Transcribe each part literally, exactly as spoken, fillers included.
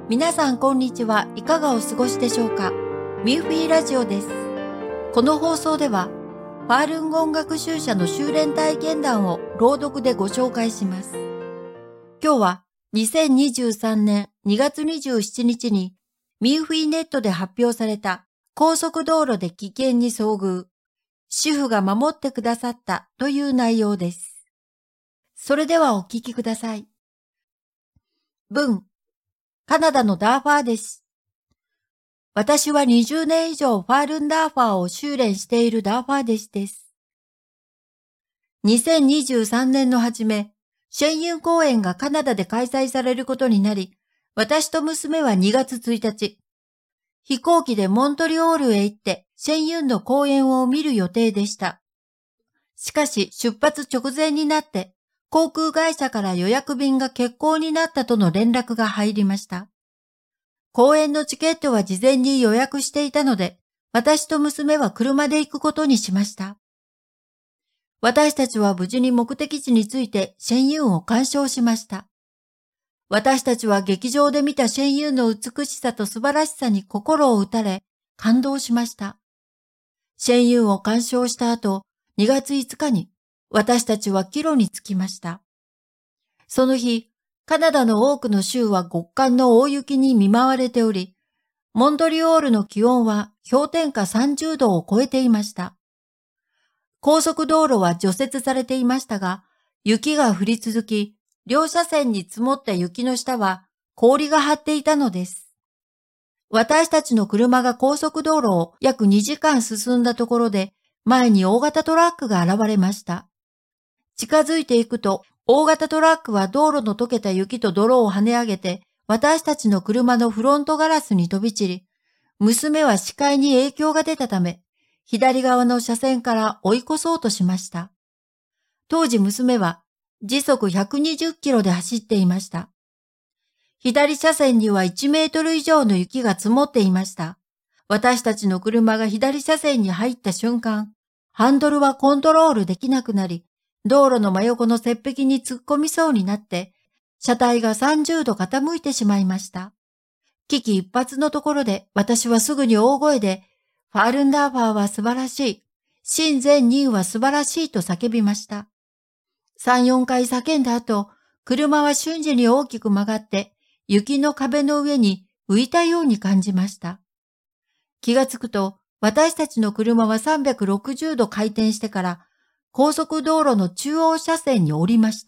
皆さんこんにちは。いかがお過ごしでしょうか。ミューフィーラジオです。この放送ではファールンゴン学習者の修練体験談を朗読でご紹介します。今日はにせんにじゅうさんねんにがつにじゅうしちにちにミューフィーネットで発表された高速道路で危険に遭遇、主婦が守ってくださったという内容です。それではお聞きください。文カナダのダーファーです。私はにじゅうねん以上ファールンダーファーを修練しているダーファー弟子です。にせんにじゅうさんねんの初め、シェンユン公演がカナダで開催されることになり、私と娘はにがつついたち、飛行機でモントリオールへ行ってシェンユンの公演を見る予定でした。しかし出発直前になって、航空会社から予約便が欠航になったとの連絡が入りました。公演のチケットは事前に予約していたので、私と娘は車で行くことにしました。私たちは無事に目的地に着いてシェンユンを鑑賞しました。私たちは劇場で見たシェンユンの美しさと素晴らしさに心を打たれ、感動しました。シェンユンを鑑賞した後、にがついつかに私たちは帰路に着きました。その日、カナダの多くの州は極寒の大雪に見舞われており、モントリオールの気温は氷点下さんじゅうどを超えていました。高速道路は除雪されていましたが、雪が降り続き、両車線に積もった雪の下は氷が張っていたのです。私たちの車が高速道路を約にじかん進んだところで、前に大型トラックが現れました。近づいていくと、大型トラックは道路の溶けた雪と泥を跳ね上げて、私たちの車のフロントガラスに飛び散り、娘は視界に影響が出たため、左側の車線から追い越そうとしました。当時娘は時速ひゃくにじゅっキロで走っていました。左車線にはいちメートル以上の雪が積もっていました。私たちの車が左車線に入った瞬間、ハンドルはコントロールできなくなり、道路の真横の雪壁に突っ込みそうになって、車体がさんじゅうど傾いてしまいました。危機一髪のところで私はすぐに大声で、ファールンダーファーは素晴らしい、真善人は素晴らしいと叫びました。さん、よんかい叫んだ後、車は瞬時に大きく曲がって、雪の壁の上に浮いたように感じました。気がつくと、私たちの車はさんびゃくろくじゅうど回転してから、高速道路の中央車線に降りました。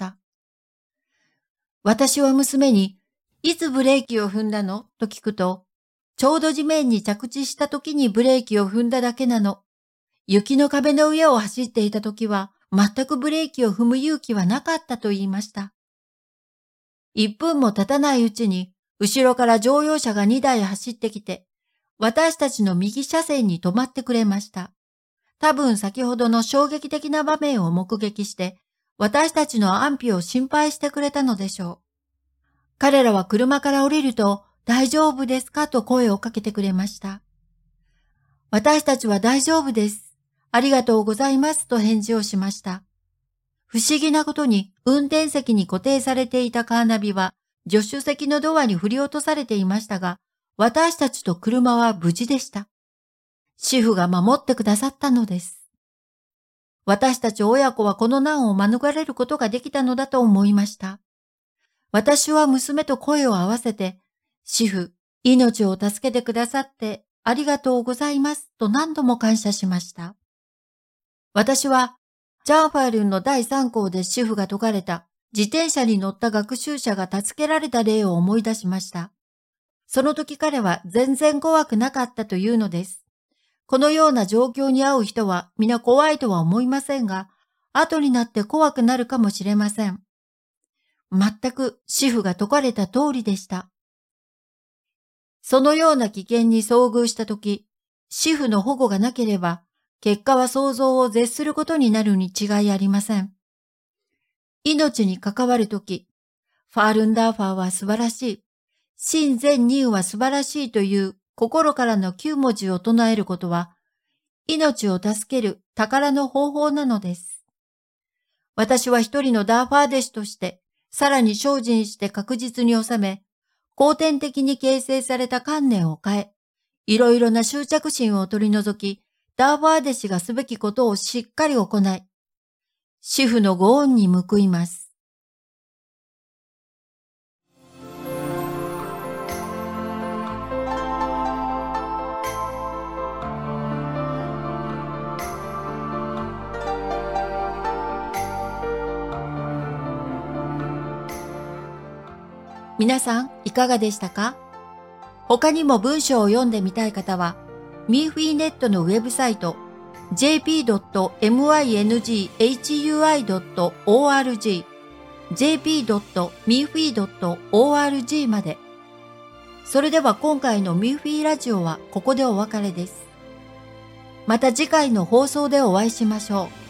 私は娘に、いつブレーキを踏んだのと聞くと、ちょうど地面に着地した時にブレーキを踏んだだけなの。雪の壁の上を走っていた時は、全くブレーキを踏む勇気はなかったと言いました。いっぷんも経たないうちに、後ろから乗用車がにだい走ってきて、私たちの右車線に止まってくれました。多分先ほどの衝撃的な場面を目撃して、私たちの安否を心配してくれたのでしょう。彼らは車から降りると、大丈夫ですかと声をかけてくれました。私たちは大丈夫です。ありがとうございますと返事をしました。不思議なことに、運転席に固定されていたカーナビは、助手席のドアに振り落とされていましたが、私たちと車は無事でした。主婦が守ってくださったのです。私たち親子はこの難を免れることができたのだと思いました。私は娘と声を合わせて、主婦、命を助けてくださってありがとうございますと何度も感謝しました。私は、ジャンファールンのだいさんこうで主婦が説かれた自転車に乗った学習者が助けられた例を思い出しました。その時彼は全然怖くなかったというのです。このような状況に遭う人は皆怖いとは思いませんが、後になって怖くなるかもしれません。全く主婦が説かれた通りでした。そのような危険に遭遇したとき、主婦の保護がなければ、結果は想像を絶することになるに違いありません。命に関わるとき、ファールンダーファーは素晴らしい、真善人は素晴らしいという心からのきゅうもじを唱えることは、命を助ける宝の方法なのです。私は一人のダーファー弟子として、さらに精進して確実に収め、 後天的に形成された観念を変え、いろいろな執着心を取り除き、ダーバー弟子がすべきことをしっかり行い、死父のご恩に報います。皆さん、いかがでしたか？他にも文章を読んでみたい方は、ミーフィーネットのウェブサイト ジェーピードットミングハイドットオーアールジー ジェーピードットミーフィードットオーアールジー まで。それでは今回のミーフィーラジオはここでお別れです。また次回の放送でお会いしましょう。